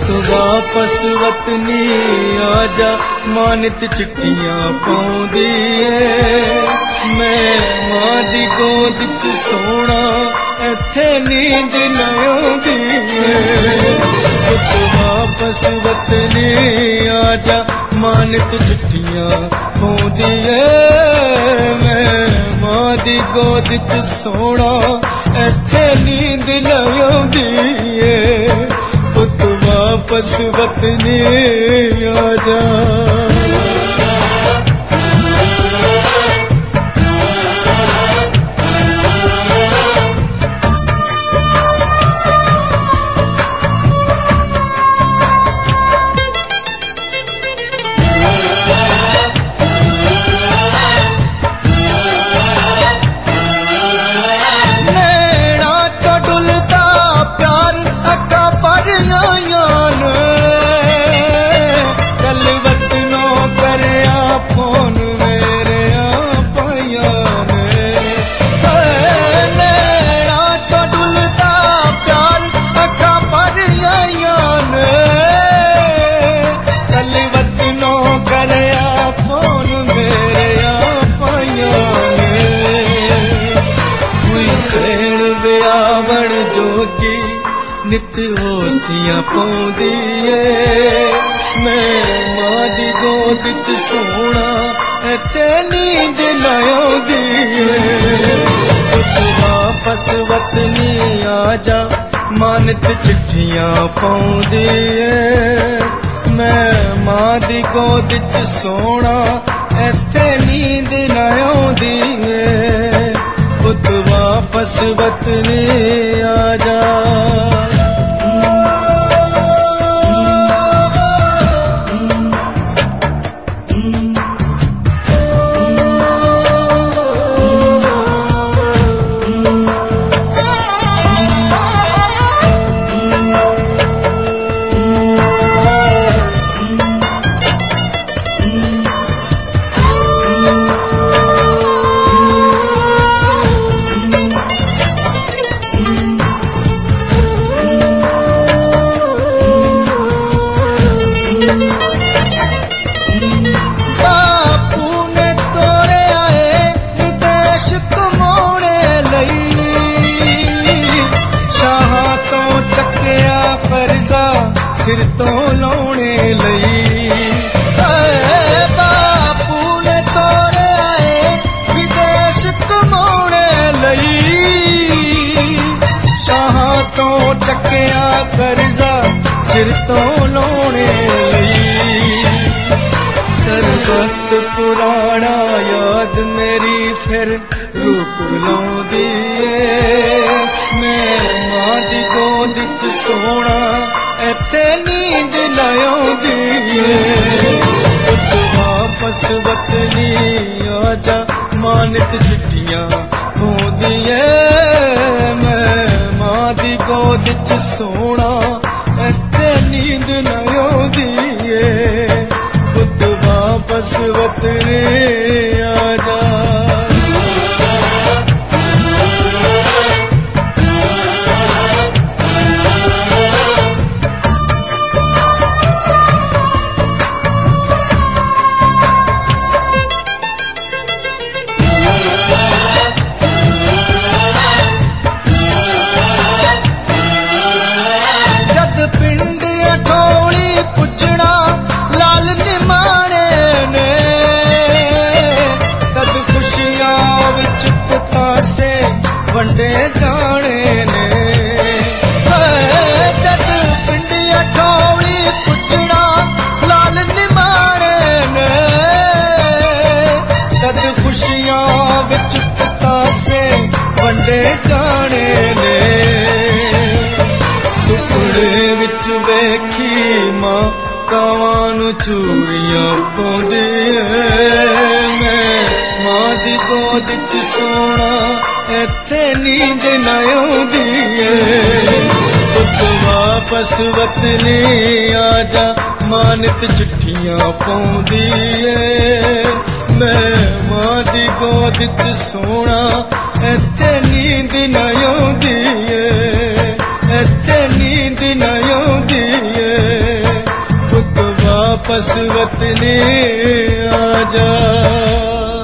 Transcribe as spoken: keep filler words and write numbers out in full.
पुत वापस वतनी आजा मानित चिट्ठियां पाउंदी ऐ मैं मां दी गोद च सोना इत्थे नींद न आउंदी ऐ पुत वापस वतनी आजा मानित चिट्ठियां पाउंदी ऐ मैं मां दी गोद च सोना इत्थे नींद न आउंदी ऐ पुत वापस वतनी आजा नित होसियां पाउंदी ऐ मैं मां दी गोद च सोना इत्थे नींद न आउंदी ऐ पुत वापस वतनी आजा मानित चिट्ठियां पाउंदी ऐ मैं मां दी गोद च सोना इत्थे नींद न आउंदी ऐ पुत वापस वतनी आजा सिर तो लाने लई बापू ने तोरे आए विदेश कमाने लई शाह तो चक्या कर्जा सिर तो लाने लई कर वक्त पुराना याद मेरी फिर रूप लाउंदी ऐ मैं मां दी गोद च सोना इत्थे नींद न आउंदी ऐ पुत वापस वतनी आजा मानित चिट्ठियां पाउंदी ऐ मैं मां दी गोद च सोना इत्थे नींद न आउंदी ऐ पुत वापस वतनी आजा वंडे जाने ने जद पिंडिया ठोली पुछना लाल निमाने ने तद खुशियां विच पतासे वंडे जाने ने सुपने विच वेखी मां कावां नूं चूड़ियां पाउंदी ऐ मैं मां दी गोद च सोना इत्थे नींद न आउंदी ऐ पुत वापस वतनी आजा मानित चिट्ठियां पाउंदी ऐ मैं मां दी गोद च सोना इत्थे नींद न आउंदी ऐ इत्थे नींद न आउंदी ऐ वापस वतने आ जा।